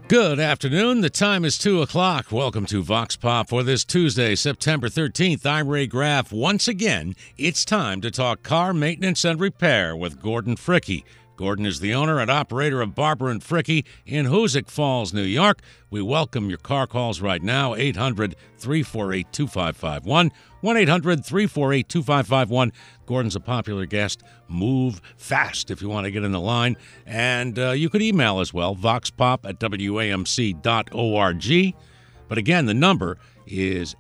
Good afternoon. The time is 2 o'clock. Welcome to Vox Pop for this Tuesday, September 13th. I'm Ray Graff. Once again, it's time to talk car maintenance and repair with Gordon Fricke. Gordon is the owner and operator of Barber and Fricke in Hoosick Falls, New York. We welcome your car calls right now, 800-348-2551, 1-800-348-2551. Gordon's a popular guest. Move fast if you want to get in the line. And you could email as well, voxpop@wamc.org. But again, the number is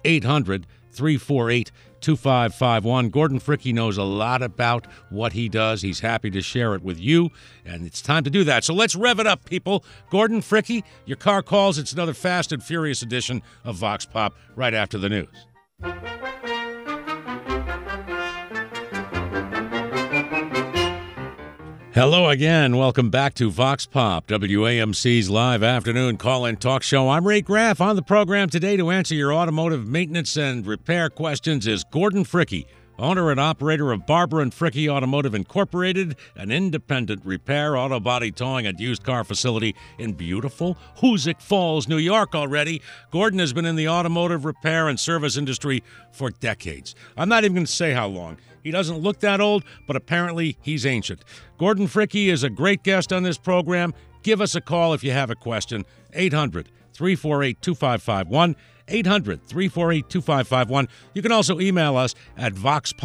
800-348-2551. Gordon Fricke knows a lot about what he does. He's happy to share it with you, and it's time to do that. So let's rev it up, people. Gordon Fricke, your car calls. It's another fast and furious edition of Vox Pop right after the news. Hello again. Welcome back to Vox Pop, WAMC's live afternoon call-in talk show. I'm Ray Graff. On the program today to answer your automotive maintenance and repair questions is Gordon Fricke, owner and operator of Barber and Fricke Automotive Incorporated, an independent repair, auto body towing, and used car facility in beautiful Hoosick Falls, New York already. Gordon has been in the automotive repair and service industry for decades. I'm not even going to say how long. He doesn't look that old, but apparently he's ancient. Gordon Fricke is a great guest on this program. Give us a call if you have a question. 800-348-2551. 800-348-2551. You can also email us at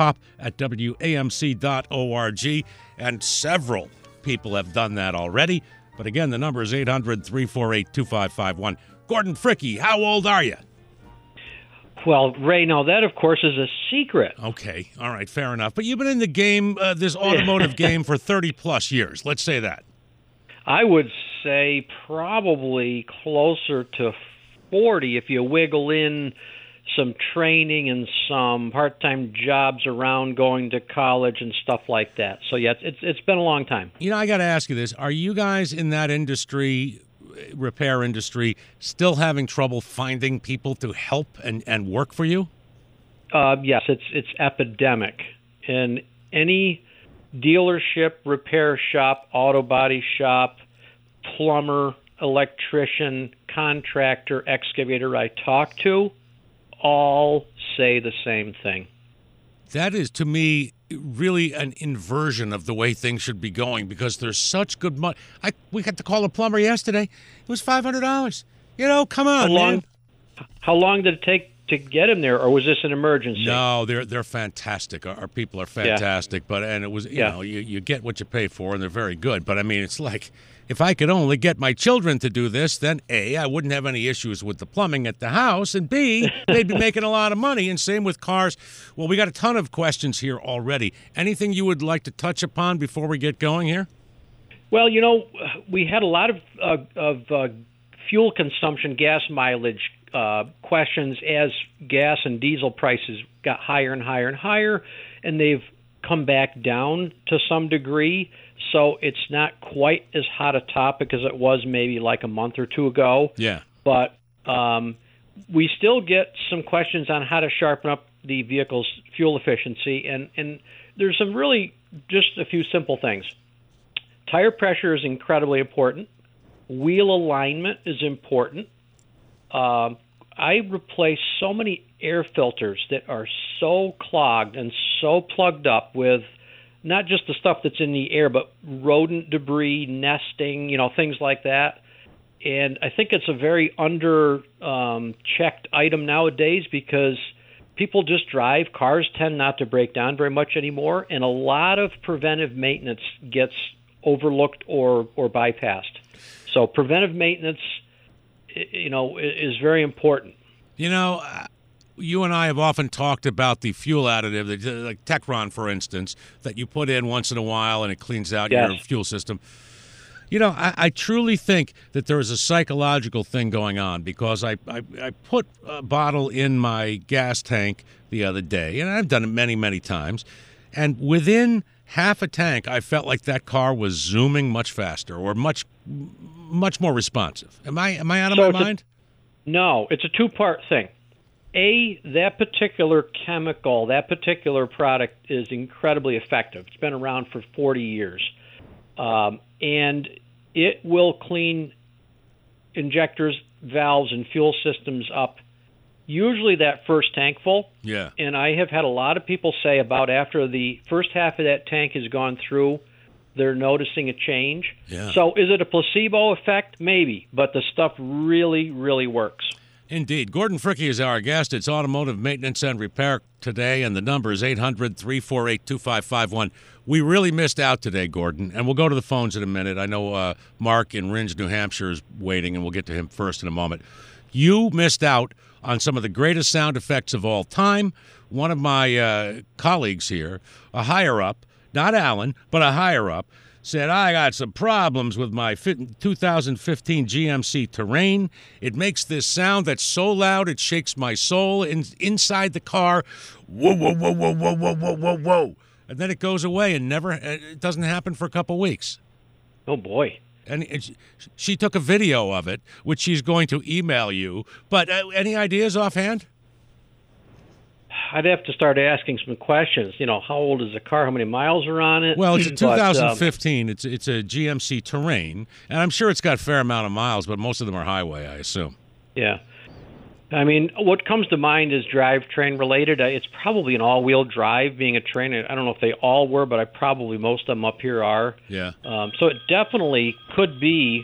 voxpop@wamc.org. And several people have done that already. But again, the number is 800-348-2551. Gordon Fricke, how old are you? Well, Ray, now that, of course, is a secret. Okay. All right. Fair enough. But you've been in the game, this automotive game, for 30-plus years. Let's say that. I would say probably closer to 40 if you wiggle in some training and some part-time jobs around going to college and stuff like that. So, yeah, it's been a long time. You know, I got to ask you this. Are you guys in that industry, repair industry, still having trouble finding people to help and work for you? Yes, it's epidemic. In any dealership, repair shop, auto body shop, plumber, electrician, contractor, excavator I talk to, all say the same thing. That is, to me, really an inversion of the way things should be going, because there's such good money. We had to call a plumber yesterday. It was $500. You know, come on, man. How long did it take to get him there, or was this an emergency? No, they're fantastic. Our people are fantastic, and it was you get what you pay for, and they're very good. But I mean, it's like, if I could only get my children to do this, then A, I wouldn't have any issues with the plumbing at the house, and B, they'd be making a lot of money, and same with cars. Well, we got a ton of questions here already. Anything you would like to touch upon before we get going here? Well, you know, we had a lot of fuel consumption, gas mileage questions as gas and diesel prices got higher and higher and higher, and they've come back down to some degree. So it's not quite as hot a topic as it was maybe like a month or two ago. Yeah. But we still get some questions on how to sharpen up the vehicle's fuel efficiency. And there's some really just a few simple things. Tire pressure is incredibly important. Wheel alignment is important. I replace so many air filters that are so clogged and so plugged up with not just the stuff that's in the air, but rodent debris, nesting, things like that. And I think it's a very checked item nowadays, because people just drive. Cars tend not to break down very much anymore, and a lot of preventive maintenance gets overlooked or bypassed. So preventive maintenance, is very important. You and I have often talked about the fuel additive, like Techron, for instance, that you put in once in a while and it cleans out your fuel system. I truly think that there is a psychological thing going on, because I put a bottle in my gas tank the other day, and I've done it many, many times, and within half a tank, I felt like that car was zooming much faster or much more responsive. Am I out of my mind? No, it's a two-part thing. That particular chemical, that particular product is incredibly effective. It's been around for 40 years. And it will clean injectors, valves, and fuel systems up usually that first tank full. Yeah. And I have had a lot of people say about after the first half of that tank has gone through, they're noticing a change. Yeah. So is it a placebo effect? Maybe, but the stuff really, really works. Indeed. Gordon Fricke is our guest. It's automotive maintenance and repair today, and the number is 800-348-2551. We really missed out today, Gordon, and we'll go to the phones in a minute. I know Mark in Rindge, New Hampshire is waiting, and we'll get to him first in a moment. You missed out on some of the greatest sound effects of all time. One of my colleagues here, a higher-up, not Alan, but a higher-up, said, I got some problems with my 2015 GMC Terrain. It makes this sound that's so loud it shakes my soul inside the car. Whoa, whoa, whoa, whoa, whoa, whoa, whoa, whoa, whoa. And then it goes away and it doesn't happen for a couple weeks. Oh, boy. And she took a video of it, which she's going to email you. But any ideas offhand? I'd have to start asking some questions. You know, how old is the car? How many miles are on it? Well, it's a 2015. It's a GMC Terrain, and I'm sure it's got a fair amount of miles, but most of them are highway, I assume. Yeah. I mean, what comes to mind is drivetrain related. It's probably an all-wheel drive, being a train. I don't know if they all were, but probably most of them up here are. Yeah. So it definitely could be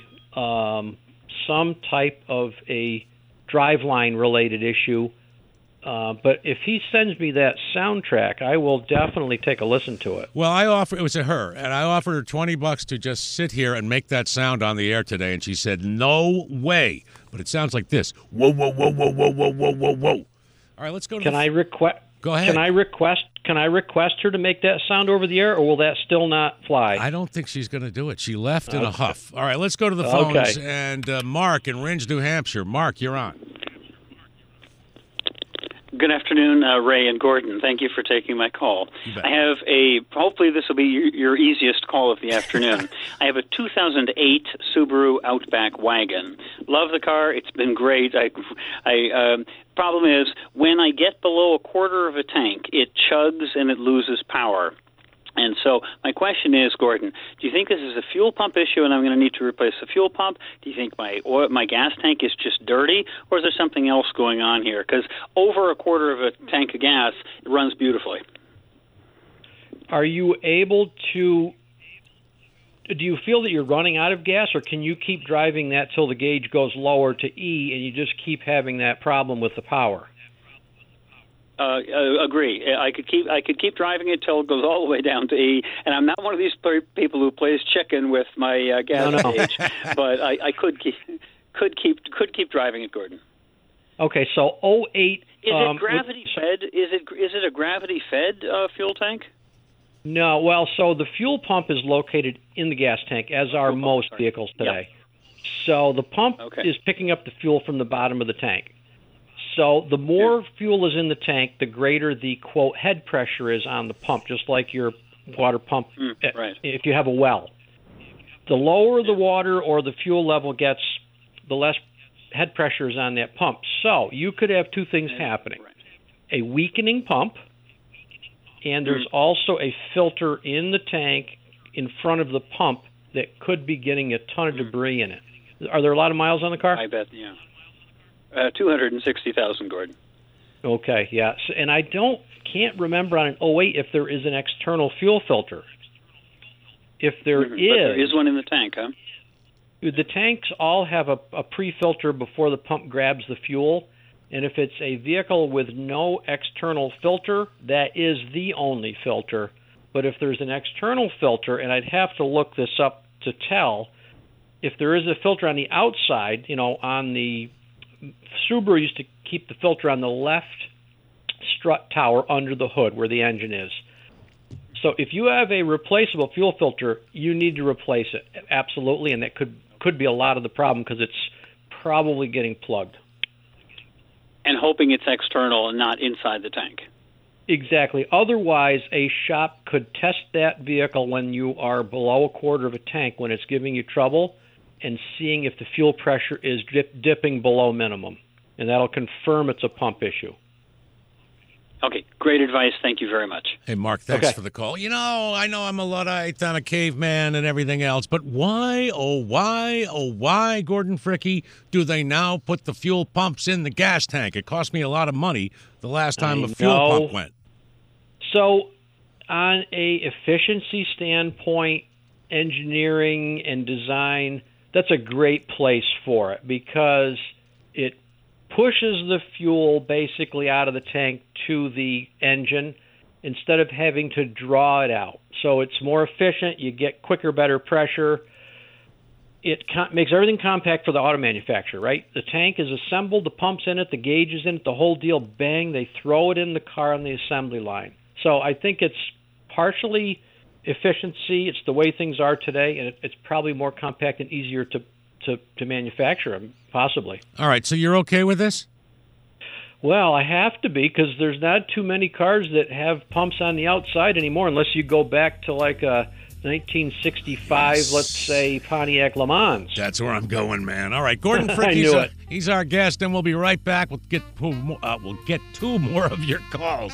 some type of a driveline related issue. But if he sends me that soundtrack, I will definitely take a listen to it. Well, it was a her, and I offered her $20 to just sit here and make that sound on the air today, and she said, no way. But it sounds like this. Whoa, whoa, whoa, whoa, whoa, whoa, whoa, whoa, whoa. All right, let's go to Can I request? Go ahead. Can I request her to make that sound over the air, or will that still not fly? I don't think she's going to do it. She left in a huff. All right, let's go to the phones. Okay. And Mark in Rindge, New Hampshire. Mark, you're on. Good afternoon, Ray and Gordon. Thank you for taking my call. I have hopefully this will be your easiest call of the afternoon. I have a 2008 Subaru Outback wagon. Love the car. It's been great. Problem is, when I get below a quarter of a tank, it chugs and it loses power. And so my question is, Gordon, do you think this is a fuel pump issue and I'm going to need to replace the fuel pump? Do you think my gas tank is just dirty, or is there something else going on here? Because over a quarter of a tank of gas, it runs beautifully. Are you able to – do you feel that you're running out of gas, or can you keep driving that till the gauge goes lower to E and you just keep having that problem with the power? Agree. I could keep driving it till it goes all the way down to E, and I'm not one of these people who plays chicken with my gas gauge, but I could keep driving it, Gordon. Okay, so 08. Is it gravity fed? Is it a gravity fed fuel tank? No. Well, so the fuel pump is located in the gas tank, as are most vehicles today. Yep. So the pump is picking up the fuel from the bottom of the tank. So the more fuel is in the tank, the greater the, quote, head pressure is on the pump, just like your water pump if you have a well. The lower the water or the fuel level gets, the less head pressure is on that pump. So you could have two things happening. A weakening pump, and there's also a filter in the tank in front of the pump that could be getting a ton of debris in it. Are there a lot of miles on the car? I bet, yeah. 260,000, Gordon. Okay, yeah. So, and I can't remember on an 08 if there is an external fuel filter. If there is... But there is one in the tank, huh? The tanks all have a pre-filter before the pump grabs the fuel, and if it's a vehicle with no external filter, that is the only filter. But if there's an external filter, and I'd have to look this up to tell, if there is a filter on the outside, on the... Subaru used to keep the filter on the left strut tower under the hood where the engine is. So if you have a replaceable fuel filter, you need to replace it, absolutely, and that could be a lot of the problem because it's probably getting plugged. And hoping it's external and not inside the tank. Exactly. Otherwise, a shop could test that vehicle when you are below a quarter of a tank when it's giving you trouble, and seeing if the fuel pressure is dipping below minimum. And that'll confirm it's a pump issue. Okay, great advice. Thank you very much. Hey, Mark, thanks for the call. I know I'm a Luddite, I'm a caveman and everything else, but why, Gordon Fricke, do they now put the fuel pumps in the gas tank? It cost me a lot of money the last time a fuel pump went. So, on a efficiency standpoint, engineering and design, that's a great place for it because it pushes the fuel basically out of the tank to the engine instead of having to draw it out. So it's more efficient. You get quicker, better pressure. It makes everything compact for the auto manufacturer, right? The tank is assembled, the pump's in it, the gauge is in it, the whole deal, bang, they throw it in the car on the assembly line. So I think it's partially efficiency. It's the way things are today, and it's probably more compact and easier to manufacture them, possibly. All right, so you're okay with this? Well, I have to be because there's not too many cars that have pumps on the outside anymore unless you go back to like a 1965, let's say, Pontiac Le Mans. That's where I'm going, man. All right, Gordon Fricke, he's our guest, and we'll be right back. We'll get two more of your calls.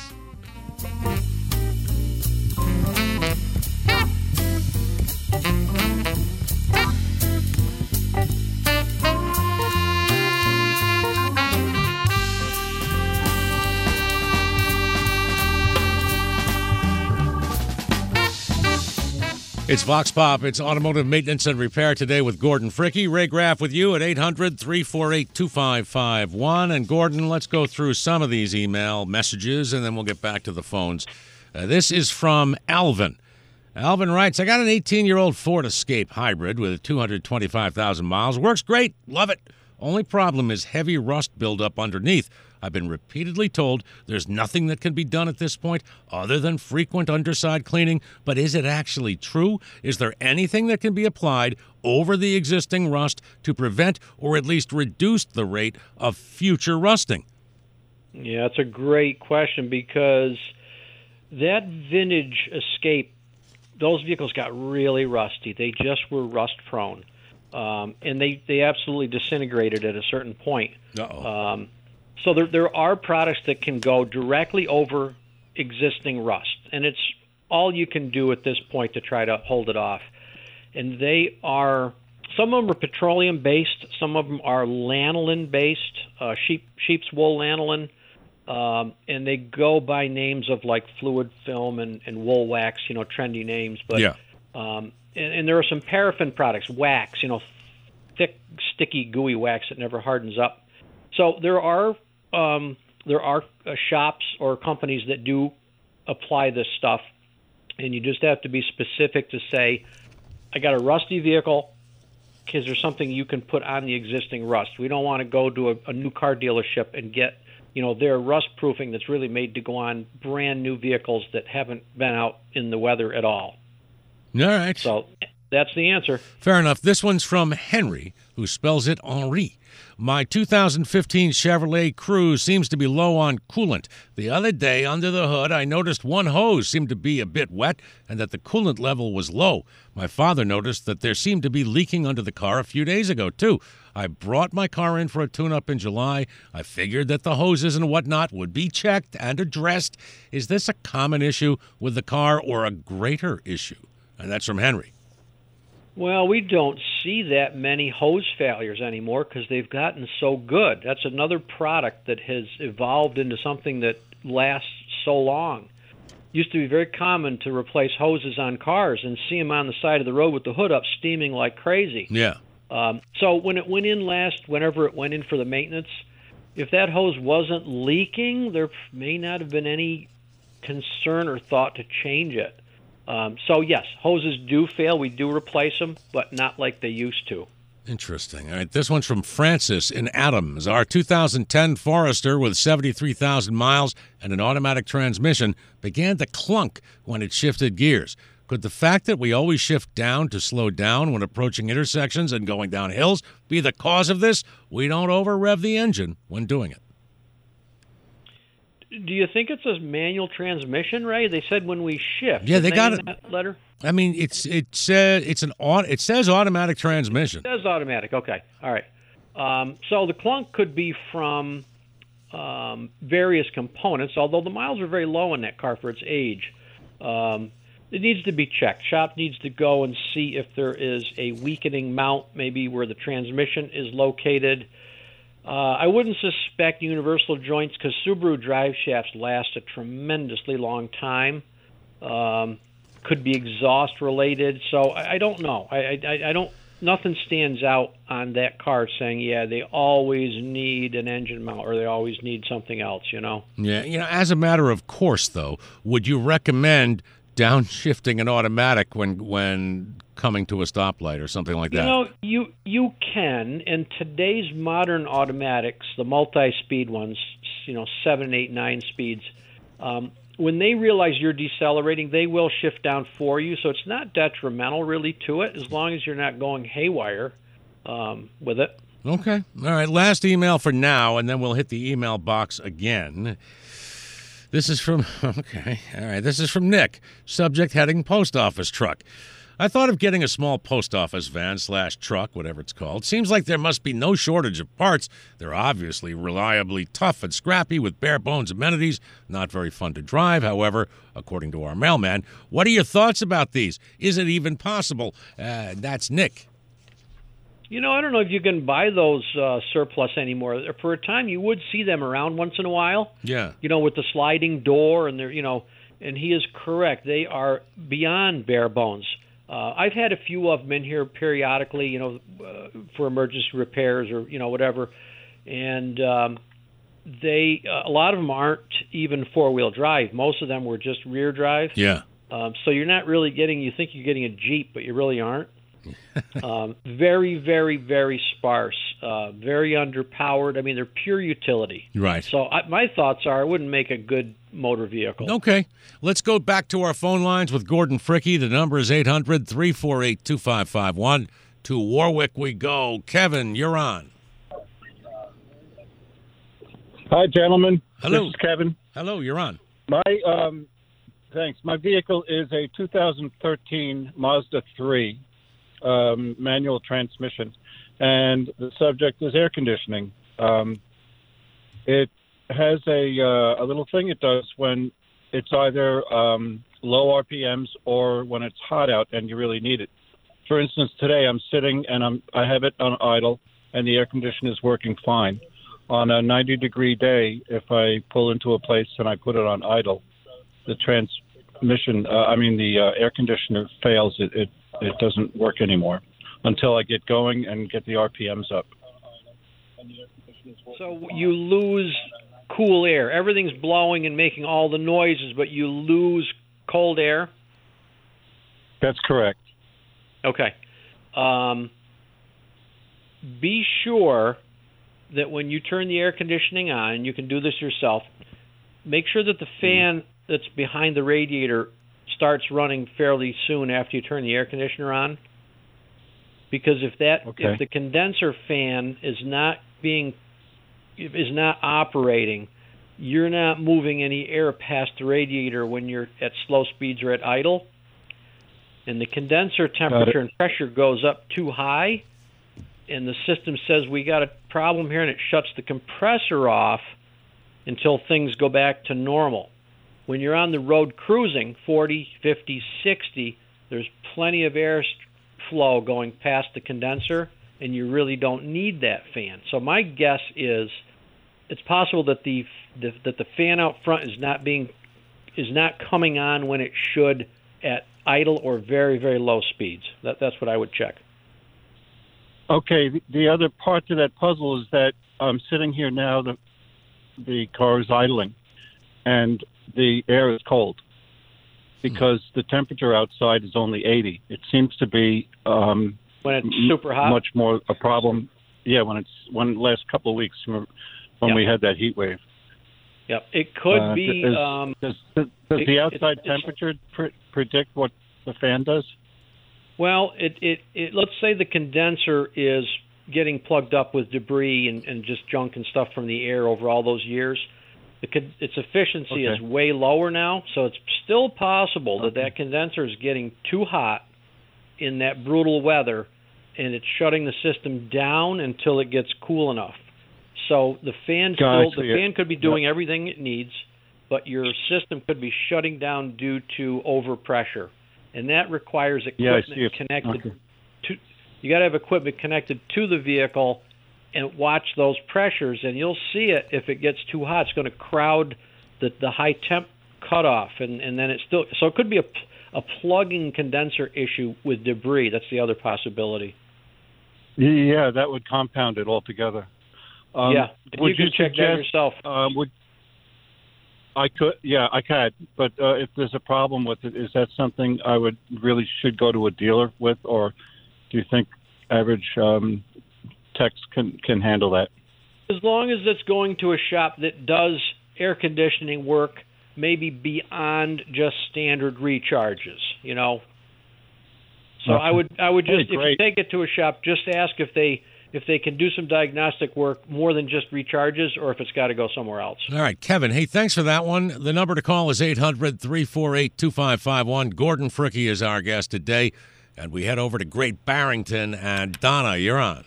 It's Vox Pop. It's automotive maintenance and repair today with Gordon Fricke. Ray Graff with you at 800-348-2551. And Gordon, let's go through some of these email messages, and then we'll get back to the phones. This is from Alvin. Alvin writes, I got an 18-year-old Ford Escape hybrid with 225,000 miles. Works great. Love it. Only problem is heavy rust buildup underneath. I've been repeatedly told there's nothing that can be done at this point other than frequent underside cleaning, but is it actually true? Is there anything that can be applied over the existing rust to prevent or at least reduce the rate of future rusting? Yeah, it's a great question because that vintage Escape, those vehicles got really rusty. They just were rust prone. And they absolutely disintegrated at a certain point. Uh-oh. So there are products that can go directly over existing rust, and it's all you can do at this point to try to hold it off. And some of them are petroleum-based, some of them are lanolin-based, sheep's wool lanolin, and they go by names of like fluid film and wool wax, trendy names. But yeah. And there are some paraffin products, wax, thick, sticky, gooey wax that never hardens up. So there are shops or companies that do apply this stuff, and you just have to be specific to say, I got a rusty vehicle. Is there something you can put on the existing rust? We don't want to go to a new car dealership and get their rust proofing that's really made to go on brand new vehicles that haven't been out in the weather at all. All right. So that's the answer. Fair enough. This one's from Henry, who spells it Henri. My 2015 Chevrolet Cruze seems to be low on coolant. The other day, under the hood, I noticed one hose seemed to be a bit wet and that the coolant level was low. My father noticed that there seemed to be leaking under the car a few days ago, too. I brought my car in for a tune-up in July. I figured that the hoses and whatnot would be checked and addressed. Is this a common issue with the car or a greater issue? And that's from Henry. Well, we don't see that many hose failures anymore because they've gotten so good. That's another product that has evolved into something that lasts so long. Used to be very common to replace hoses on cars and see them on the side of the road with the hood up steaming like crazy. Yeah. So when it went in whenever it went in for the maintenance, if that hose wasn't leaking, there may not have been any concern or thought to change it. So, yes, hoses do fail. We do replace them, but not like they used to. Interesting. All right, this one's from Francis in Adams. Our 2010 Forester with 73,000 miles and an automatic transmission began to clunk when it shifted gears. Could the fact that we always shift down to slow down when approaching intersections and going down hills be the cause of this? We don't over-rev the engine when doing it. Do you think it's a manual transmission, Ray? They said when we shift. Yeah, they got it. That letter. I mean, it says automatic transmission. It says automatic. Okay, all right. So the clunk could be from various components, although the miles are very low in that car for its age. It needs to be checked. Shop needs to go and see if there is a weakening mount, maybe where the transmission is located. I wouldn't suspect universal joints because Subaru drive shafts last a tremendously long time. Could be exhaust related. So I don't know. I don't. Nothing stands out on that car saying, yeah, they always need an engine mount or they always need something else, Yeah, as a matter of course, though, would you recommend downshifting an automatic when coming to a stoplight or something like that? You can. In today's modern automatics, the multi-speed ones, 7, 8, 9 speeds, when they realize you're decelerating, they will shift down for you. So it's not detrimental really to it as long as you're not going haywire with it. Okay. All right. Last email for now, and then we'll hit the email box again. This is from, okay. All right. This is from Nick. Subject heading post office truck. I thought of getting a small post office van / truck, whatever it's called. Seems like there must be no shortage of parts. They're obviously reliably tough and scrappy with bare bones amenities. Not very fun to drive, however, according to our mailman. What are your thoughts about these? Is it even possible? That's Nick. I don't know if you can buy those surplus anymore. For a time, you would see them around once in a while. Yeah. With the sliding door, and they're, and he is correct. They are beyond bare bones. I've had a few of them in here periodically, for emergency repairs or whatever, and they a lot of them aren't even four-wheel drive. Most of them were just rear drive. Yeah. So you're not really getting. You think you're getting a Jeep, but you really aren't. Very, very, very sparse. Very underpowered. I mean, they're pure utility. Right. So my thoughts are, it wouldn't make a good motor vehicle. Okay. Let's go back to our phone lines with Gordon Fricke. The number is 800-348-2551. To Warwick we go. Kevin, you're on. Hi, gentlemen. Hello. This is Kevin. Hello, you're on. Thanks. My vehicle is a 2013 Mazda 3 manual transmission, and the subject is air conditioning. It has a little thing it does when it's either low RPMs or when it's hot out and you really need it. For instance, today I'm sitting and I have it on idle and the air conditioner is working fine. On a 90-degree day, if I pull into a place and I put it on idle, the the air conditioner fails. It doesn't work anymore until I get going and get the RPMs up. So you lose cool air. Everything's blowing and making all the noises, but you lose cold air? That's correct. Okay. Be sure that when you turn the air conditioning on, you can do this yourself, make sure that the fan that's behind the radiator starts running fairly soon after you turn the air conditioner on. Because if the condenser fan is not operating, you're not moving any air past the radiator when you're at slow speeds or at idle. And the condenser temperature and pressure goes up too high, and the system says we got a problem here, and it shuts the compressor off until things go back to normal. When you're on the road cruising, 40, 50, 60, there's plenty of air flow going past the condenser, and you really don't need that fan. So my guess is it's possible that the fan out front is not coming on when it should at idle or very, very low speeds. That's what I would check. Okay. The other part to that puzzle is that I'm sitting here now. The car is idling, and the air is cold because the temperature outside is only 80. It seems to be when it's super hot, much more a problem. Yeah, when the last couple of weeks when we had that heat wave. Yep, it could be. Does the outside temperature predict what the fan does? Well, it let's say the condenser is getting plugged up with debris and just junk and stuff from the air over all those years. Its efficiency is way lower now, so it's still possible that condenser is getting too hot in that brutal weather, and it's shutting the system down until it gets cool enough. So the fan fan could be doing everything it needs, but your system could be shutting down due to overpressure, and that requires equipment connected to. You got to have equipment connected to the vehicle and watch those pressures, and you'll see it if it gets too hot. It's going to crowd the high temp cutoff, and then it's still. So it could be a plugging condenser issue with debris. That's the other possibility. Yeah, that would compound it altogether. Yeah, you can check that yourself. I could, but if there's a problem with it, is that something I should go to a dealer with, or do you think average techs can handle that? As long as it's going to a shop that does air conditioning work, maybe beyond just standard recharges, you know. So I would just, if you take it to a shop, just ask if they can do some diagnostic work more than just recharges, or if it's got to go somewhere else. All right, Kevin, hey, thanks for that one. The number to call is 800-348-2551. Gordon Fricke is our guest today, and we head over to Great Barrington, and Donna, you're on.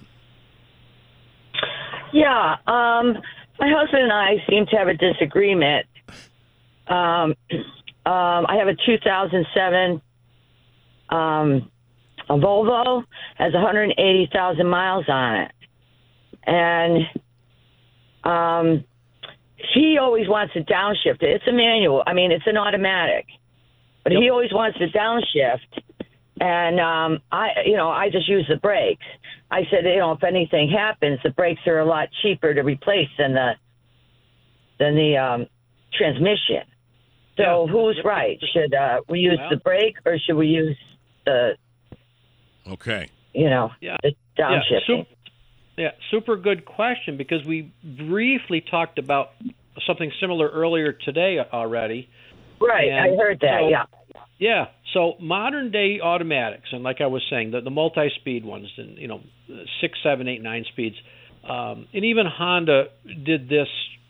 Yeah, my husband and I seem to have a disagreement. I have a 2007 a Volvo, has 180,000 miles on it. And he always wants to downshift it. It's a manual. I mean, it's an automatic. But he always wants to downshift. And I just use the brakes. I said, if anything happens, the brakes are a lot cheaper to replace than the transmission. So who's right? Should we use the brake, or should we use the the downshifting? Super good question, because we briefly talked about something similar earlier today already. Right, I heard that, Yeah, so modern day automatics, and like I was saying, the multi-speed ones, and 6, 7, 8, 9 speeds, and even Honda did this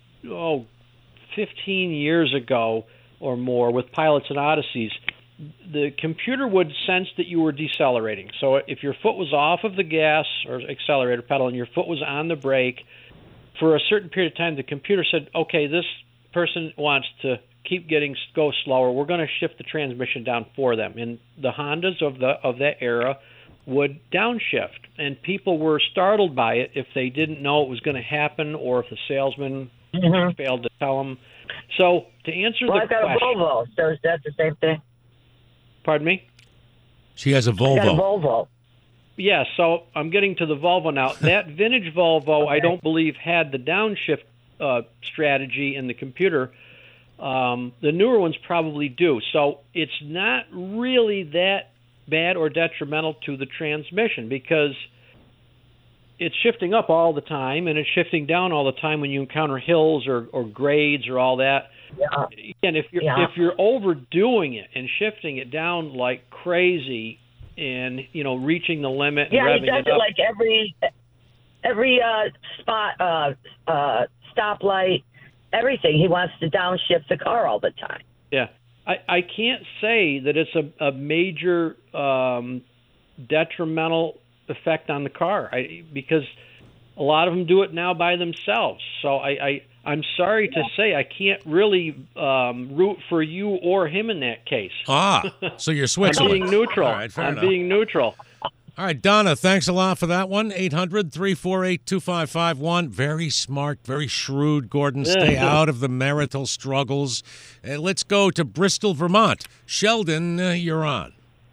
15 years ago or more with Pilots and Odysseys. The computer would sense that you were decelerating. So if your foot was off of the gas or accelerator pedal and your foot was on the brake, for a certain period of time, the computer said, okay, this person wants to go slower. We're going to shift the transmission down for them. And the Hondas of that era would downshift. And people were startled by it if they didn't know it was going to happen, or if the salesman failed to tell them. So to answer the question... I've got a Volvo, so is that the same thing? Pardon me? She has a Volvo. I got a Volvo. Yeah, so I'm getting to the Volvo now. That vintage Volvo, I don't believe, had the downshift strategy in the computer. The newer ones probably do. So it's not really that bad or detrimental to the transmission, because it's shifting up all the time, and it's shifting down all the time when you encounter hills or grades or all that. Yeah. Again, if you're overdoing it and shifting it down like crazy, and reaching the limit and revving it up. Yeah, he does it like every spot, stoplight, everything. He wants to downshift the car all the time. Yeah, I can't say that it's a major detrimental effect on the car, because a lot of them do it now by themselves. So I'm sorry to say I can't really root for you or him in that case. So you're Switzerland. I'm being neutral. All right, fair enough. Being neutral. All right, Donna, thanks a lot for that one. 800-348-2551. Very smart, very shrewd, Gordon. Stay out of the marital struggles. Let's go to Bristol, Vermont. Sheldon, you're on.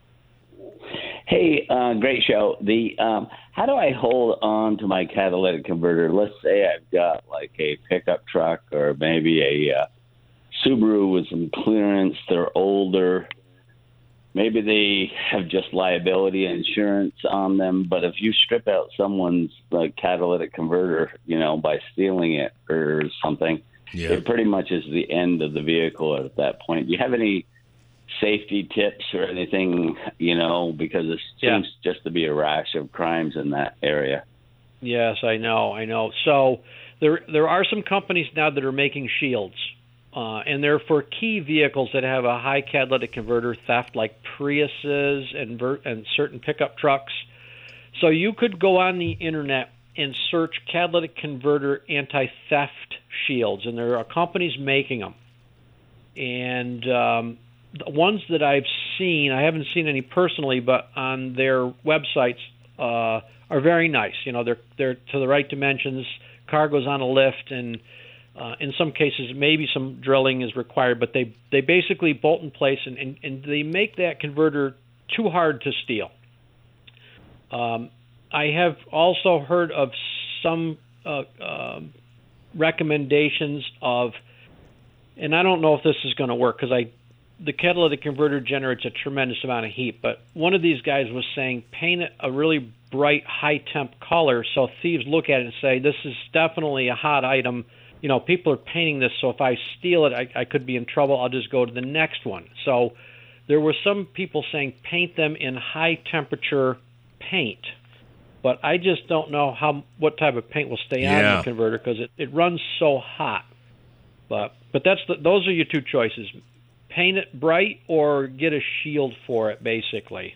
Hey, great show. How do I hold on to my catalytic converter? Let's say I've got like a pickup truck, or maybe a Subaru with some clearance. They're older. Maybe they have just liability insurance on them. But if you strip out someone's catalytic converter, by stealing it or something, it pretty much is the end of the vehicle at that point. Do you have any safety tips or anything, because it seems just to be a rash of crimes in that area? Yes, I know. So there are some companies now that are making shields, and they're for key vehicles that have a high catalytic converter theft, like Priuses and certain pickup trucks. So you could go on the internet and search catalytic converter anti-theft shields, and there are companies making them. And the ones that I've seen, I haven't seen any personally, but on their websites are very nice. They're to the right dimensions. Car goes on a lift, and in some cases maybe some drilling is required, but they basically bolt in place, and they make that converter too hard to steal. I have also heard of some recommendations of, and I don't know if this is going to work because the catalytic converter generates a tremendous amount of heat, but one of these guys was saying paint it a really bright, high-temp color so thieves look at it and say, this is definitely a hot item. People are painting this, so if I steal it, I could be in trouble. I'll just go to the next one. So there were some people saying paint them in high-temperature paint, but I just don't know what type of paint will stay on the converter because it runs so hot. But those are your two choices. Paint it bright or get a shield for it, basically.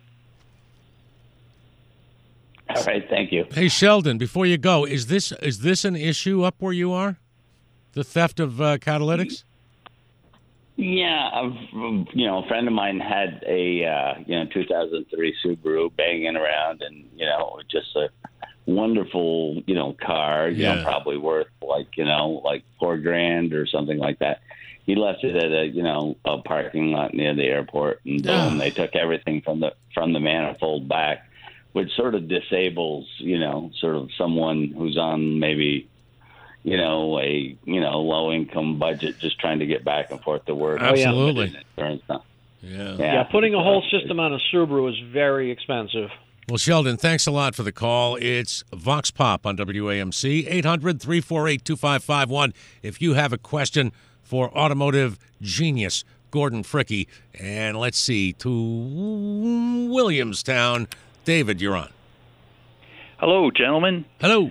All right, thank you. Hey, Sheldon, before you go, is this an issue up where you are? The theft of catalytics? Yeah, a friend of mine had a 2003 Subaru banging around, and just a wonderful car. Probably worth like $4,000 or something like that. He left it at a parking lot near the airport, and boom, they took everything from the manifold back, which sort of disables sort of someone who's on maybe a low income budget, just trying to get back and forth to work. Absolutely. Yeah, putting a whole system on a Subaru is very expensive. Well, Sheldon, thanks a lot for the call. It's Vox Pop on WAMC, 800-348-2551. If you have a question for automotive genius Gordon Fricke, and let's see, to Williamstown. David, you're on. Hello, gentlemen. Hello.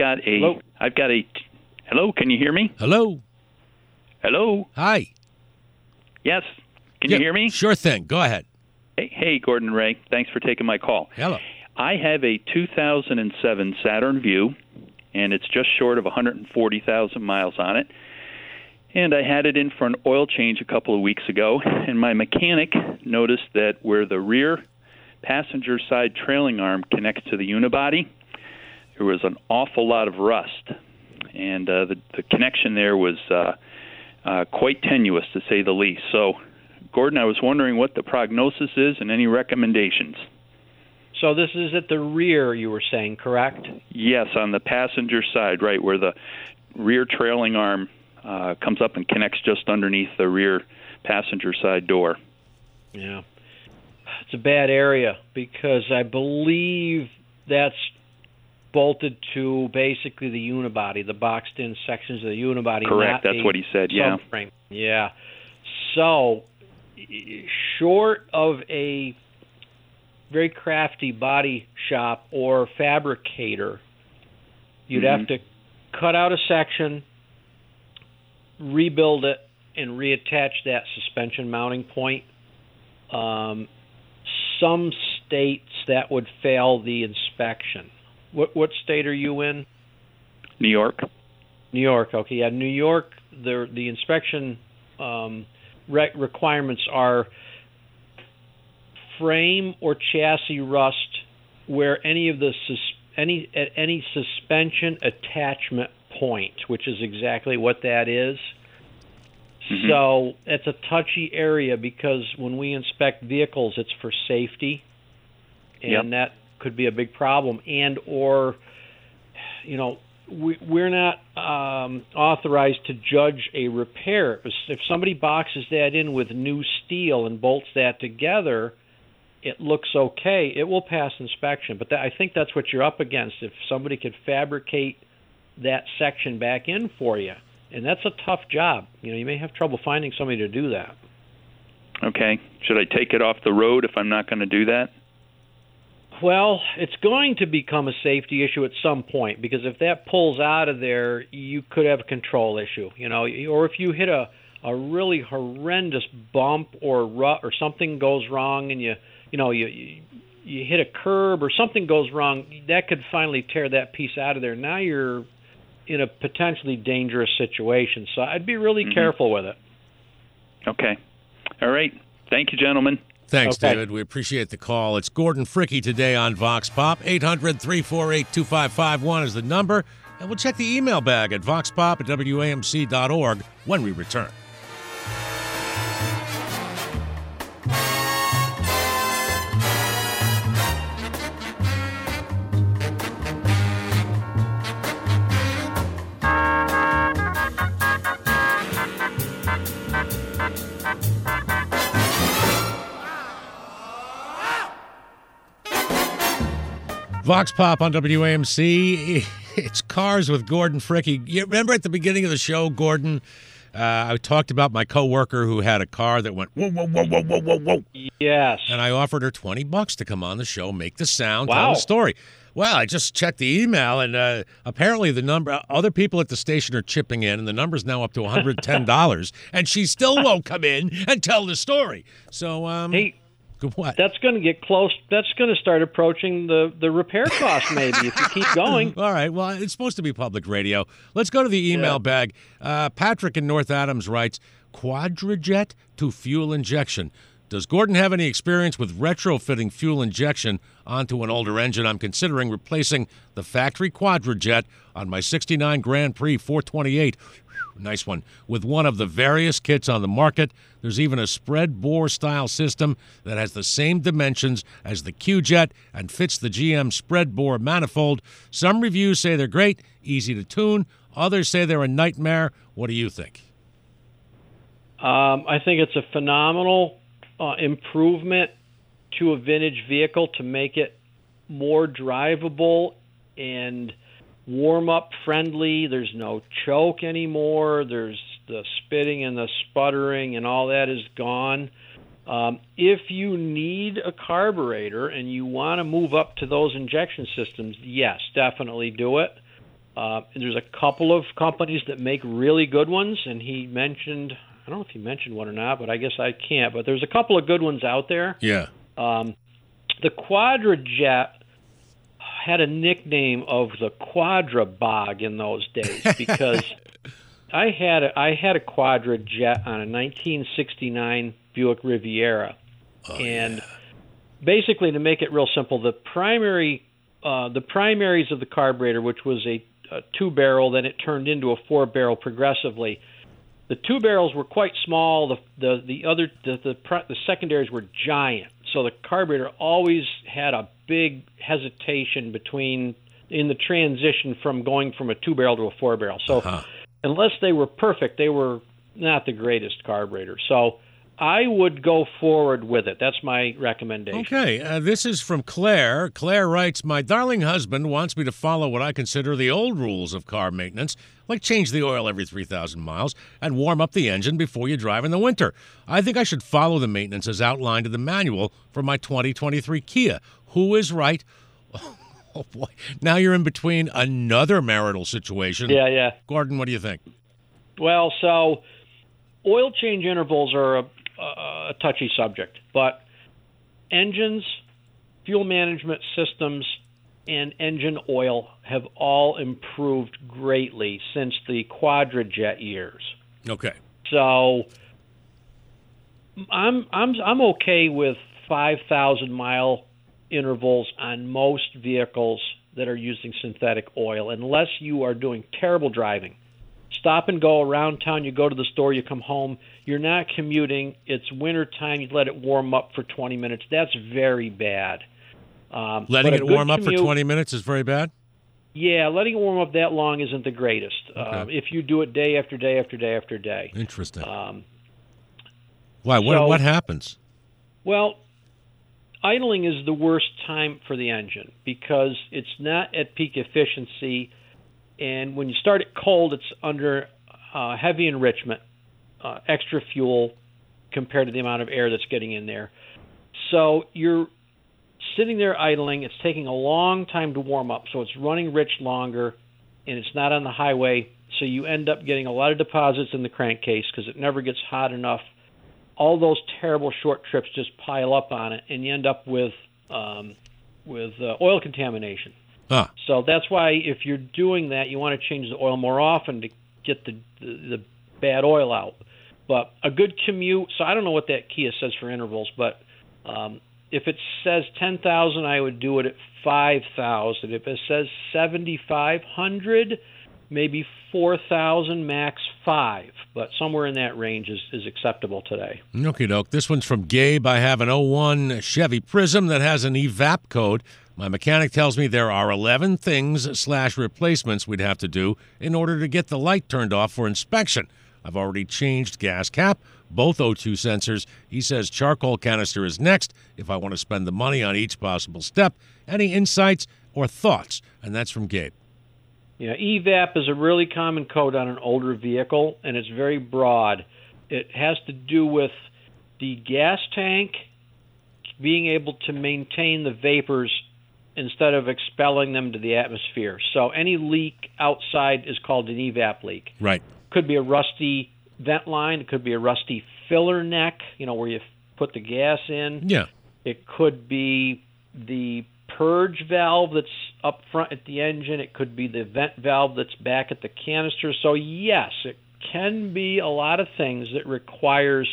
Hello, can you hear me? Hello. Hello. Hi. Yes. Can you hear me? Sure thing. Go ahead. Hey, Gordon Ray. Thanks for taking my call. Hello. I have a 2007 Saturn Vue, and it's just short of 140,000 miles on it. And I had it in for an oil change a couple of weeks ago, and my mechanic noticed that where the rear passenger side trailing arm connects to the unibody, there was an awful lot of rust. And the connection there was quite tenuous, to say the least. So, Gordon, I was wondering what the prognosis is and any recommendations. So this is at the rear, you were saying, correct? Yes, on the passenger side, right, where the rear trailing arm comes up and connects just underneath the rear passenger side door. Yeah. It's a bad area because I believe that's bolted to basically the unibody, the boxed-in sections of the unibody. Correct, that's what he said, yeah. Subframe. Yeah. So, short of a very crafty body shop or fabricator, you'd have to cut out a section, rebuild it, and reattach that suspension mounting point. Some states that would fail the inspection. What state are you in? New York. New York, okay. Yeah, New York, the inspection requirements are frame or chassis rust where any of the any suspension attachment point, which is exactly what that is. Mm-hmm. So it's a touchy area because when we inspect vehicles, it's for safety, and that could be a big problem. And or, we're not authorized to judge a repair. If somebody boxes that in with new steel and bolts that together, it looks okay. It will pass inspection. But I think that's what you're up against. If somebody could fabricate that section back in for you. And that's a tough job. You may have trouble finding somebody to do that. Okay. Should I take it off the road if I'm not going to do that? Well, it's going to become a safety issue at some point because if that pulls out of there, you could have a control issue. Or if you hit a really horrendous bump or rut or something goes wrong and you you hit a curb or something goes wrong, that could finally tear that piece out of there. Now you're in a potentially dangerous situation. So I'd be really careful with it. Okay. All right. Thank you, gentlemen. Thanks, David. We appreciate the call. It's Gordon Fricke today on Vox Pop. 800-348-2551 is the number. And we'll check the email bag at voxpop@wamc.org when we return. Vox Pop on WAMC. It's Cars with Gordon Fricke. You remember at the beginning of the show, Gordon, I talked about my coworker who had a car that went whoa, whoa, whoa, whoa, whoa, whoa, whoa. Yes. And I offered her $20 to come on the show, make the sound, tell the story. Well, I just checked the email, and apparently the number, other people at the station are chipping in, and the number's now up to $110, and she still won't come in and tell the story. So, hey, what? That's going to get close. That's going to start approaching the repair cost, maybe, if you keep going. All right. Well, it's supposed to be public radio. Let's go to the email bag. Patrick in North Adams writes, Quadrajet to fuel injection. Does Gordon have any experience with retrofitting fuel injection onto an older engine? I'm considering replacing the factory Quadrajet on my 69 Grand Prix 428. Nice one. With one of the various kits on the market. There's even a spread bore style system that has the same dimensions as the Q-Jet and fits the GM spread bore manifold. Some reviews say they're great, easy to tune. Others say they're a nightmare. What do you think? I think it's a phenomenal improvement to a vintage vehicle to make it more drivable and warm-up friendly. There's no choke anymore. There's the spitting and the sputtering and all that is gone. If you need a carburetor and you want to move up to those injection systems, yes, definitely do it. There's a couple of companies that make really good ones, and he mentioned, I don't know if he mentioned one or not, but I guess I can't, but there's a couple of good ones out there. Yeah. The Quadrajet had a nickname of the Quadra Bog in those days because I had a Quadrajet on a 1969 Buick Riviera, basically, to make it real simple, the primaries of the carburetor, which was a two-barrel, then it turned into a four-barrel progressively. The two barrels were quite small. The secondaries were giant. So the carburetor always had a big hesitation in the transition from going from a two-barrel to a four-barrel. So unless they were perfect, they were not the greatest carburetor. So I would go forward with it. That's my recommendation. Okay, this is from Claire. Claire writes, my darling husband wants me to follow what I consider the old rules of car maintenance, like change the oil every 3,000 miles and warm up the engine before you drive in the winter. I think I should follow the maintenance as outlined in the manual for my 2023 Kia. Who is right? Oh, boy. Now you're in between another marital situation. Yeah. Gordon, what do you think? Well, so oil change intervals are a touchy subject, but engines, fuel management systems, and engine oil have all improved greatly since the Quadrajet years. Okay. So I'm okay with 5,000 mile intervals on most vehicles that are using synthetic oil, unless you are doing terrible driving. Stop and go around town, you go to the store, you come home, you're not commuting, it's winter time, you let it warm up for 20 minutes. That's very bad. Letting it warm up for 20 minutes is very bad? Yeah, letting it warm up that long isn't the greatest. Okay. If you do it day after day after day after day. Interesting. Why? What happens? Well, idling is the worst time for the engine because it's not at peak efficiency. And when you start it cold, it's under heavy enrichment, extra fuel compared to the amount of air that's getting in there. So you're sitting there idling. It's taking a long time to warm up, so it's running rich longer, and it's not on the highway. So you end up getting a lot of deposits in the crankcase because it never gets hot enough. All those terrible short trips just pile up on it, and you end up with oil contamination. Huh. So that's why if you're doing that, you want to change the oil more often to get the bad oil out. But a good commute, so I don't know what that Kia says for intervals, but if it says 10,000, I would do it at 5,000. If it says 7,500, maybe 4,000, max 5. But somewhere in that range is acceptable today. Okie doke. This one's from Gabe. I have an 01 Chevy Prism that has an EVAP code. My mechanic tells me there are 11 things/replacements we'd have to do in order to get the light turned off for inspection. I've already changed gas cap, both O2 sensors. He says charcoal canister is next if I want to spend the money on each possible step. Any insights or thoughts? And that's from Gabe. Yeah, EVAP is a really common code on an older vehicle, and it's very broad. It has to do with the gas tank being able to maintain the vapors instead of expelling them to the atmosphere. So any leak outside is called an EVAP leak. Right. Could be a rusty vent line. It could be a rusty filler neck, where you put the gas in. Yeah. It could be the purge valve that's up front at the engine. It could be the vent valve that's back at the canister. So, yes, it can be a lot of things that requires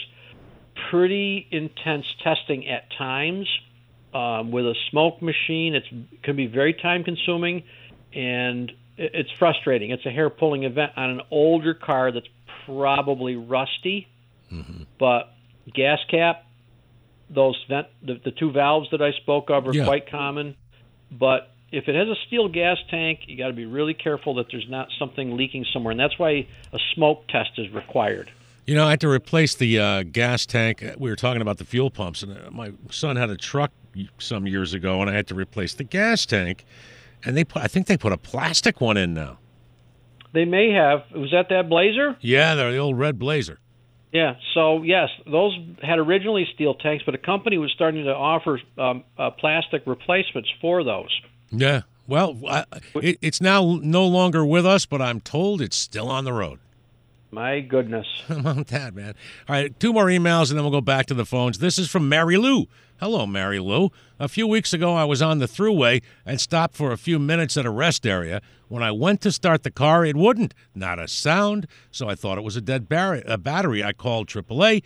pretty intense testing at times. With a smoke machine, it can be very time-consuming, and it's frustrating. It's a hair-pulling event on an older car that's probably rusty, but gas cap, those the two valves that I spoke of are quite common. But if it has a steel gas tank, you got to be really careful that there's not something leaking somewhere, and that's why a smoke test is required. I had to replace the gas tank. We were talking about the fuel pumps, and my son had a truck some years ago, and I had to replace the gas tank. And I think they put a plastic one in now. They may have. Was that Blazer? Yeah, they're the old red Blazer. Yeah. So yes, those had originally steel tanks, but a company was starting to offer plastic replacements for those. Yeah. Well, it's now no longer with us, but I'm told it's still on the road. My goodness. How about that, man? All right, 2 more emails, and then we'll go back to the phones. This is from Mary Lou. Hello, Mary Lou. A few weeks ago, I was on the thruway and stopped for a few minutes at a rest area. When I went to start the car, it wouldn't. Not a sound, so I thought it was a dead battery. I called AAA.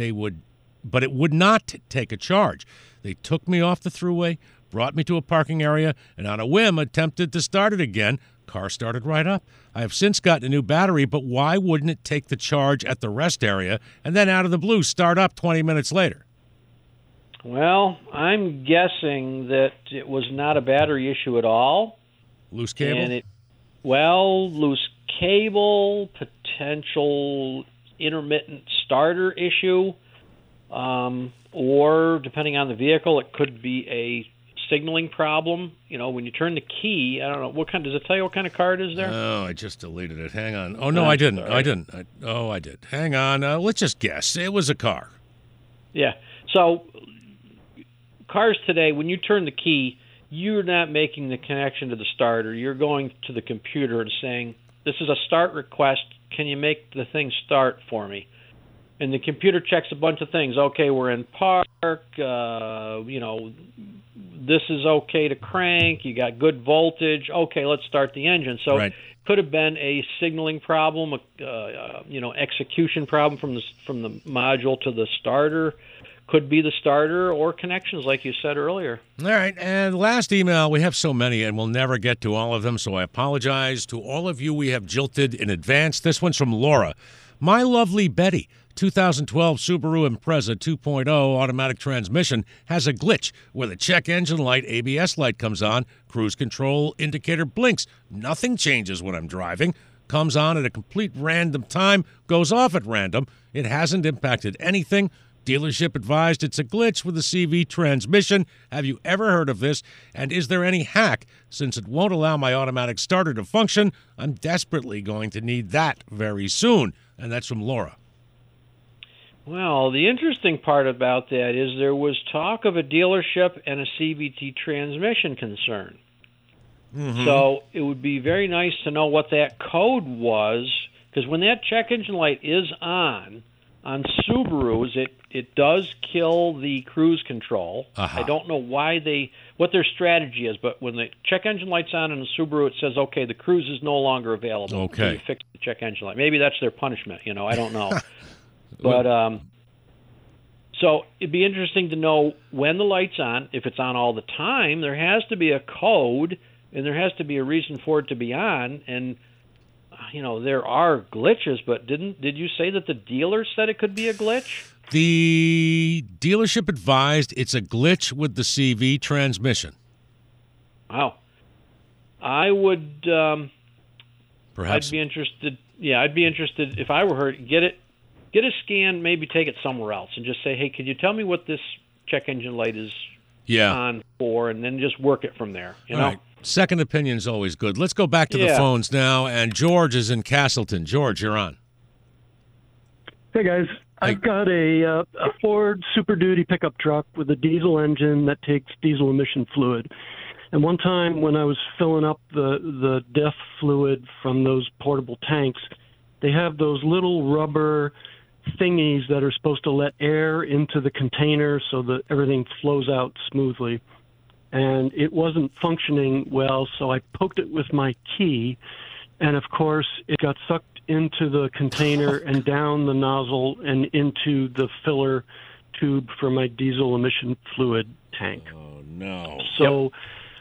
But it would not take a charge. They took me off the thruway, brought me to a parking area, and on a whim attempted to start it again. Car started right up. I have since gotten a new battery, but why wouldn't it take the charge at the rest area and then out of the blue start up 20 minutes later? Well, I'm guessing that it was not a battery issue at all. Loose cable? And loose cable, potential intermittent starter issue, or depending on the vehicle, it could be a signaling problem. When you turn the key, I don't know, does it tell you what kind of car it is there? Oh, I just deleted it. Hang on. Oh, no, I didn't. Sorry. I didn't. I did. Hang on. Let's just guess. It was a car. Yeah. So cars today, when you turn the key, you're not making the connection to the starter. You're going to the computer and saying, this is a start request. Can you make the thing start for me? And the computer checks a bunch of things. Okay, we're in park. This is okay to crank. You got good voltage. Okay, let's start the engine. So right. It could have been a signaling problem, execution problem from the module to the starter. Could be the starter or connections, like you said earlier. All right, and last email, we have so many, and we'll never get to all of them, so I apologize to all of you we have jilted in advance. This one's from Laura. My lovely Betty, 2012 Subaru Impreza 2.0 automatic transmission has a glitch where the check engine light, ABS light comes on, cruise control indicator blinks. Nothing changes when I'm driving. Comes on at a complete random time, goes off at random. It hasn't impacted anything. Dealership advised it's a glitch with the CV transmission. Have you ever heard of this? And is there any hack? Since it won't allow my automatic starter to function, I'm desperately going to need that very soon. And that's from Laura. Well, the interesting part about that is there was talk of a dealership and a CVT transmission concern. Mm-hmm. So it would be very nice to know what that code was, because when that check engine light is on, On Subarus, it does kill the cruise control. Uh-huh. I don't know what their strategy is, but when the check engine light's on in a Subaru, it says, okay, the cruise is no longer available. Okay. So you fix the check engine light. Maybe that's their punishment. I don't know. But so it'd be interesting to know when the light's on. If it's on all the time, there has to be a code, and there has to be a reason for it to be on. And there are glitches, but did you say that the dealer said it could be a glitch? The dealership advised it's a glitch with the CV transmission. Wow. I would Perhaps. I'd be interested. Yeah, I'd be interested if I were her. Get a scan, maybe take it somewhere else, and just say, hey, could you tell me what this check engine light is on for, and then just work it from there. All right. Second opinion is always good. Let's go back to the phones now, and George is in Castleton. George, you're on. Hey, guys. I've got a Ford Super Duty pickup truck with a diesel engine that takes diesel emission fluid. And one time when I was filling up the DEF fluid from those portable tanks, they have those little rubber thingies that are supposed to let air into the container so that everything flows out smoothly. And it wasn't functioning well, so I poked it with my key, and of course it got sucked into the container and down the nozzle and into the filler tube for my diesel emission fluid tank. Oh, no. So,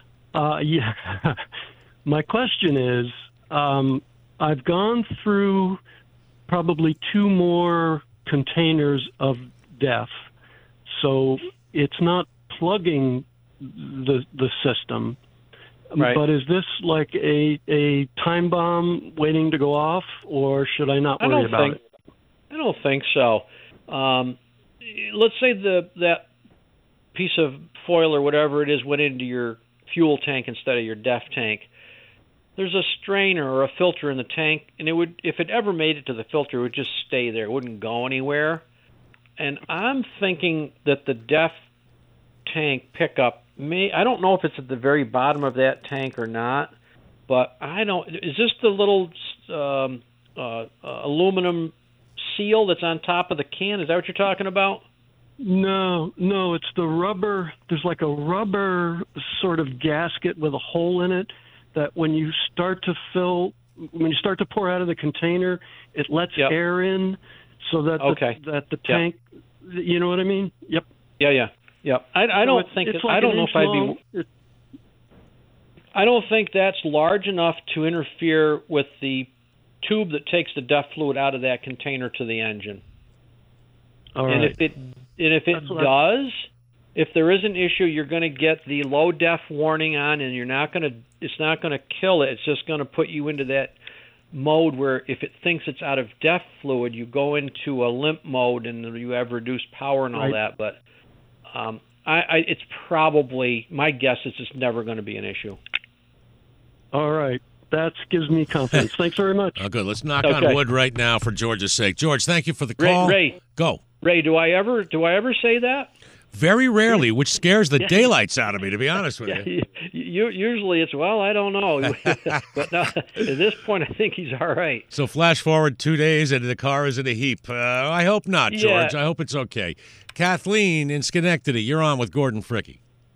my question is, I've gone through probably 2 more containers of DEF, so it's not plugging the system. Right. But is this like a time bomb waiting to go off, or should I not worry about it? I don't think so. Let's say that piece of foil or whatever it is went into your fuel tank instead of your DEF tank. There's a strainer or a filter in the tank, and if it ever made it to the filter, it would just stay there. It wouldn't go anywhere. And I'm thinking that the DEF tank pickup I don't know if it's at the very bottom of that tank or not, but is this the little aluminum seal that's on top of the can? Is that what you're talking about? No, it's the rubber. There's like a rubber sort of gasket with a hole in it that when you start to pour out of the container, it lets air in so that the tank, you know what I mean? Yep. Yeah. I don't think that's large enough to interfere with the tube that takes the DEF fluid out of that container to the engine. All and right. If there is an issue, you're going to get the low DEF warning on, and it's not going to kill it. It's just going to put you into that mode where if it thinks it's out of DEF fluid, you go into a limp mode and you have reduced power and all that. But it's probably, my guess is it's never going to be an issue. All right. That gives me confidence. Thanks very much. Oh, good. Let's knock on wood right now for George's sake. George, thank you for the call. Ray, go. Ray, do I ever say that? Very rarely, which scares the daylights out of me, to be honest with you. Usually it's, I don't know. But no, at this point, I think he's all right. So flash forward 2 days and the car is in a heap. I hope not, George. I hope it's okay. Kathleen in Schenectady, you're on with Gordon Fricke.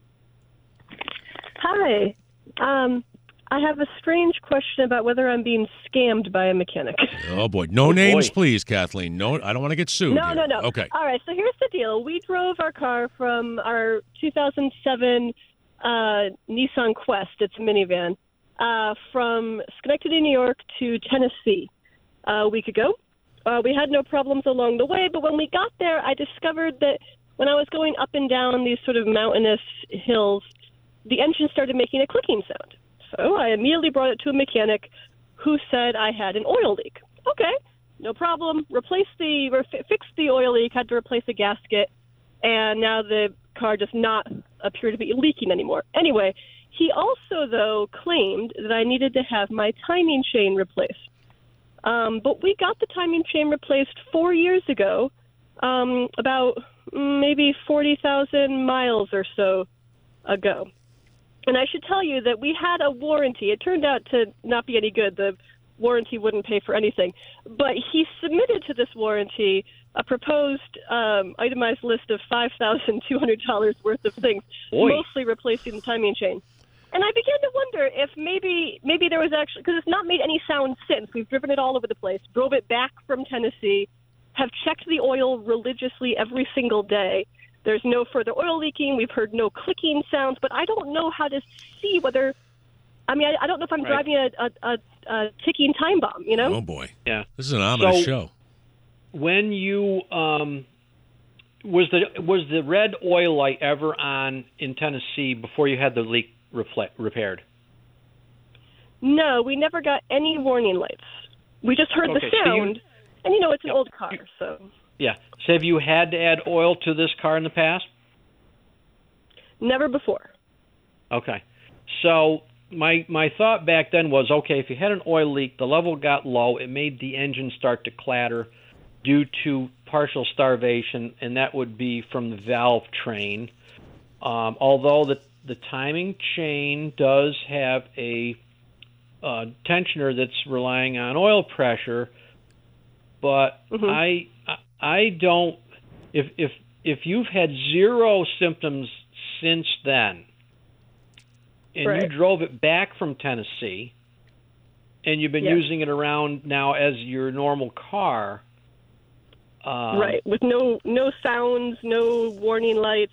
Hi. I have a strange question about whether I'm being scammed by a mechanic. Oh, boy. No names, please, Kathleen. No, I don't want to get sued. No. Okay. All right, so here's the deal. We drove our car from our 2007 Nissan Quest, it's a minivan, from Schenectady, New York to Tennessee a week ago. We had no problems along the way, but when we got there, I discovered that when I was going up and down these sort of mountainous hills, the engine started making a clicking sound. So I immediately brought it to a mechanic who said I had an oil leak. Okay, no problem. Fixed the oil leak, had to replace the gasket, and now the car does not appear to be leaking anymore. Anyway, he also, though, claimed that I needed to have my timing chain replaced. But we got the timing chain replaced 4 years ago, about maybe 40,000 miles or so ago. And I should tell you that we had a warranty. It turned out to not be any good. The warranty wouldn't pay for anything. But he submitted to this warranty a proposed itemized list of $5,200 worth of things, mostly replacing the timing chain. And I began to wonder if maybe there was actually, because it's not made any sound since. We've driven it all over the place, drove it back from Tennessee, have checked the oil religiously every single day. There's no further oil leaking. We've heard no clicking sounds, but I don't know how to see whether, I don't know if I'm driving a ticking time bomb, you know? Oh, boy. Yeah. This is an ominous show. When you, was the red oil light ever on in Tennessee before you had the leak repaired? No, we never got any warning lights. We just heard the sound, and it's an old car, so. Yeah. So have you had to add oil to this car in the past? Never before. Okay. So my thought back then was, okay, if you had an oil leak, the level got low, it made the engine start to clatter due to partial starvation, and that would be from the valve train. Although the timing chain does have a tensioner that's relying on oil pressure, but I don't. If you've had zero symptoms since then, and you drove it back from Tennessee, and you've been using it around now as your normal car, with no sounds, no warning lights,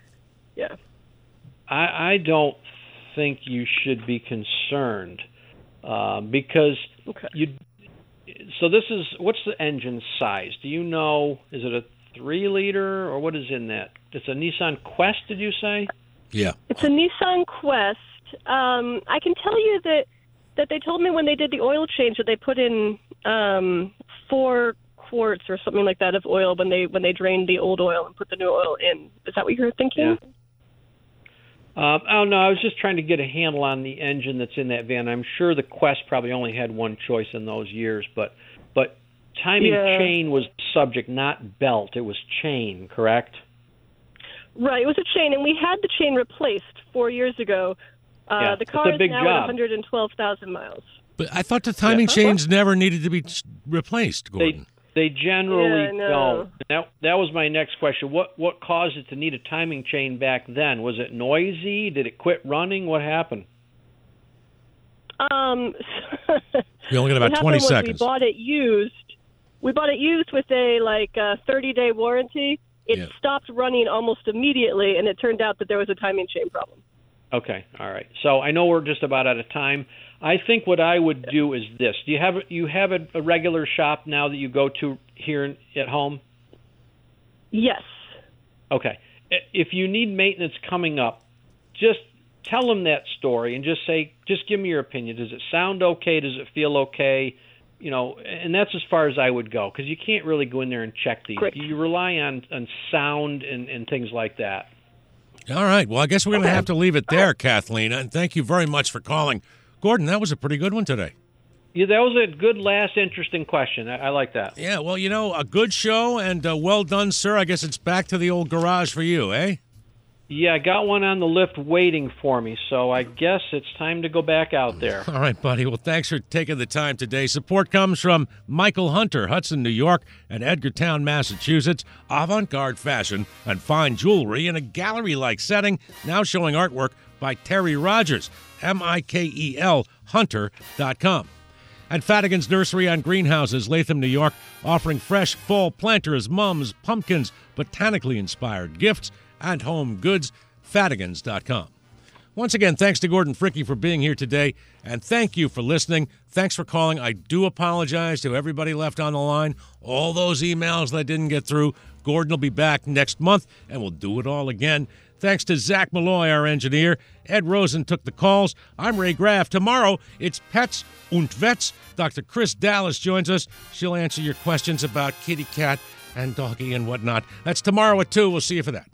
I don't think you should be concerned because So this is, what's the engine size? Do you know? Is it a 3-liter or what is in that? It's a Nissan Quest, did you say? Yeah. It's a Nissan Quest. I can tell you that they told me when they did the oil change that they put in 4 quarts or something like that of oil when they drained the old oil and put the new oil in. Is that what you were thinking? Yeah. I don't know. I was just trying to get a handle on the engine that's in that van. I'm sure the Quest probably only had one choice in those years, but timing chain was the subject, not belt. It was chain, correct? Right. It was a chain, and we had the chain replaced 4 years ago. The car is now at 112,000 miles. But I thought the timing chains never needed to be replaced, Gordon. They generally don't. That was my next question. What caused it to need a timing chain back then? Was it noisy? Did it quit running? What happened? We only got about 20 seconds. We bought it used. We bought it used with a 30-day warranty. It stopped running almost immediately, and it turned out that there was a timing chain problem. Okay, all right. So I know we're just about out of time. I think what I would do is this. Do you have a regular shop now that you go to here at home? Yes. Okay. If you need maintenance coming up, just tell them that story and just give me your opinion. Does it sound okay? Does it feel okay? And that's as far as I would go, because you can't really go in there and check these. Correct. You rely on sound and things like that. All right. Well, I guess we're going to have to leave it there, Kathleen. And thank you very much for calling. Gordon, that was a pretty good one today. Yeah, that was a good last interesting question. I like that. Yeah, well, a good show and well done, sir. I guess it's back to the old garage for you, eh? Yeah, I got one on the lift waiting for me, so I guess it's time to go back out there. All right, buddy. Well, thanks for taking the time today. Support comes from Michael Hunter, Hudson, New York, and Edgartown, Massachusetts. Avant-garde fashion and fine jewelry in a gallery-like setting, now showing artwork by Terry Rogers, Mikel, Hunter.com. And Fadigan's Nursery on Greenhouses, Latham, New York, offering fresh fall planters, mums, pumpkins, botanically inspired gifts, and home goods, Fadigans.com. Once again, thanks to Gordon Fricke for being here today, and thank you for listening. Thanks for calling. I do apologize to everybody left on the line. All those emails that didn't get through. Gordon will be back next month, and we'll do it all again. Thanks to Zach Malloy, our engineer. Ed Rosen took the calls. I'm Ray Graff. Tomorrow, it's Pets und Vets. Dr. Chris Dallas joins us. She'll answer your questions about kitty cat and doggy and whatnot. That's tomorrow at 2. We'll see you for that.